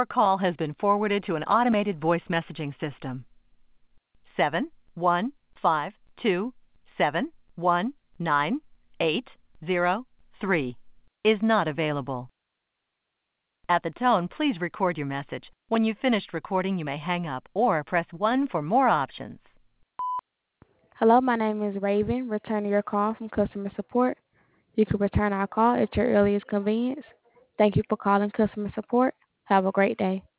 Your call has been forwarded to an automated voice messaging system. 71527198003 is not available. At the tone, please record your message. When you've finished recording, you may hang up or press 1 for more options. Hello, my name is Raven, returning your call from customer support. You can return our call at your earliest convenience. Thank you for calling customer support. Have a great day.